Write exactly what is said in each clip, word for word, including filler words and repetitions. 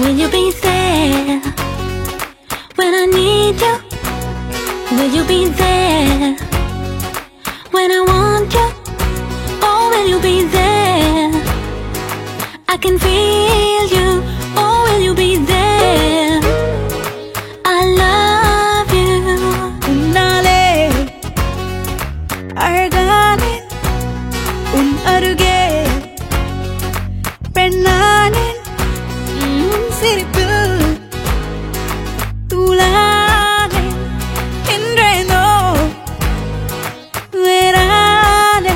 Will you be there when I need you? Will you be there when I want you? Oh, will you be there? I can feel you. Oh, will you be there? I love you. உன்னாலே அழகானே உன் அருகே பெண்ணானே சிரிப்பில் தூளானே என்றேனோ வேறானே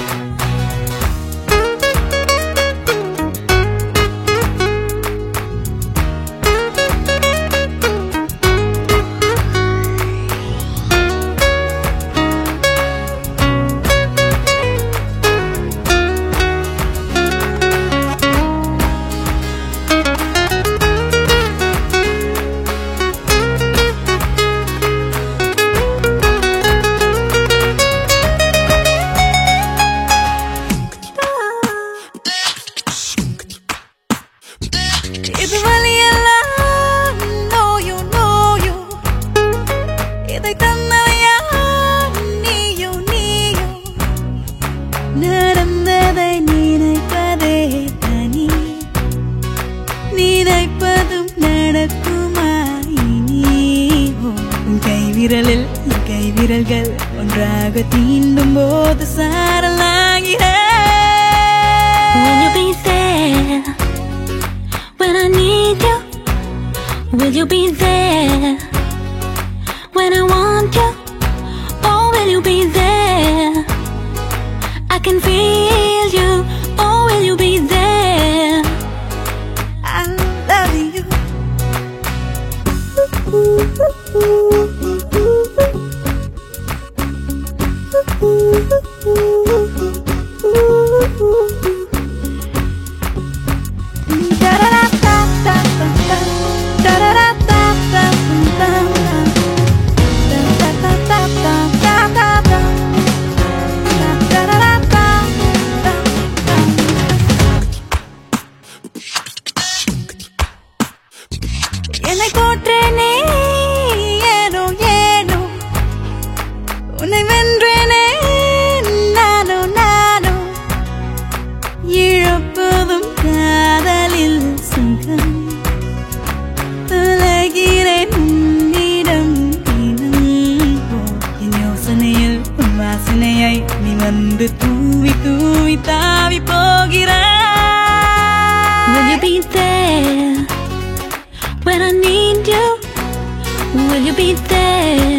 இது வலியெல்லாம் நோயோ நோயோ இதை தந்தவையா நீயோ நீயோ நடந்ததை நினைப்பதே தனி நினைப்பதும் நடக்குமா இனி உன் கைவிரலில் என் கைவிரல்கள் ஒன்றாக தீண்டும் போது சாரலாகிற Will you be there when I need you? Will you be there when I want you? Oh, will you be there? I can feel you. Oh, will you be there? I love you. என்னை தோற்றேனே ஏனோ ஏனோ உன்னை வென்றேனே நானோ நானோ இழப்பதும் காதலில் சுகம் தொலைகிறேன் உன்னிடம் தினம் என் யோசனையில் உன் வாசனையை நீ வந்து தூவி தூவி தாவி போகிறாய் Will you be there when I need you? Will you be there